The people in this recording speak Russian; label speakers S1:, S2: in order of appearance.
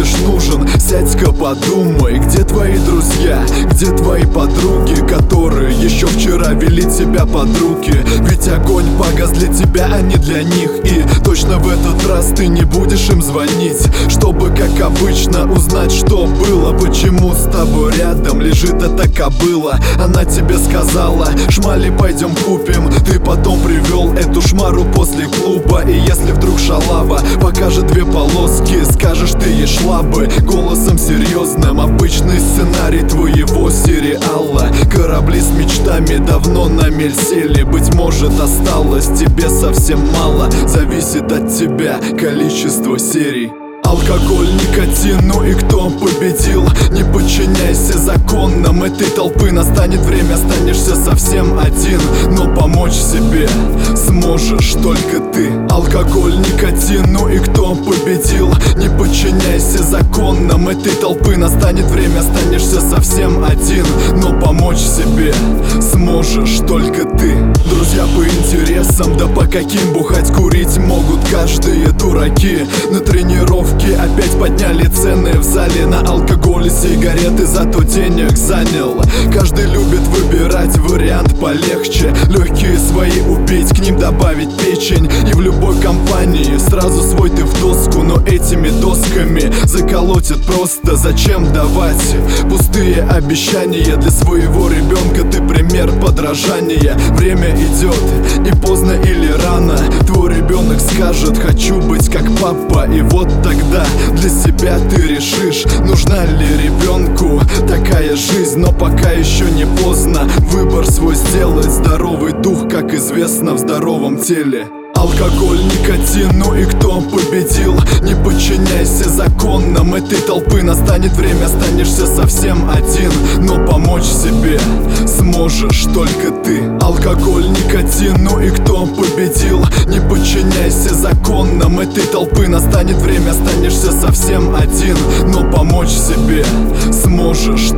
S1: будешь нужен. Сядь-ка подумай, где твои друзья, где твои подруги, которые еще вчера вели тебя под руки. Ведь огонь погас для тебя, а не для них. И точно в этот раз ты не будешь им звонить, чтобы, как обычно, узнать, что было. Почему с тобой рядом лежит эта кобыла? Она тебе сказала: шмали пойдем купим. Ты потом привел эту шмару после клуба. И если вдруг шалава покажет две полоски, скажешь ты ей шла бы. Голосом серьезным, обычный сценарий твоего сериала. Корабли с мечтами давно на мель сели. Быть может, осталось тебе совсем мало. Зависит от тебя количество серий. Алкоголь, никотин, ну и кто победил? Не подчиняйся законам этой толпы. Настанет время, останешься совсем один. Но помочь себе сможешь только ты. Алкоголь, никотин, ну и кто победил? Не подчиняйся законам этой толпы. Настанет время, останешься совсем один. Но помочь себе сможешь только ты. Друзья по интересам, да по каким? Бухать, курить могут каждые дураки. На тренировке опять подняли цены в зале на алкоголь и сигареты, зато денег занял. Каждый любит выбирать вариант полегче. Легкие свои убить, к ним добавить печень. И в любой компании сразу свой ты в доску. Но этими досками заколотят просто. Зачем давать пустые обещания? Для своего ребенка ты пример подражания. Время идет, и поздно или рано твой ребенок скажет: хочу быть как папа. И вот тогда для себя ты решишь, нужна ли ребенку такая жизнь. Но пока еще не поздно выбор свой сделать. Здоровый дух, как известно, в здоровом теле. Алкоголь, никотин, ну и кто победил? Не подчиняйся законам этой толпы. Настанет время, останешься совсем один. Но помочь себе сможешь только ты. Алкоголь, никотин, ну и кто победил? Не подчиняйся законам этой толпы. Настанет время, останешься совсем один. Но помочь себе сможешь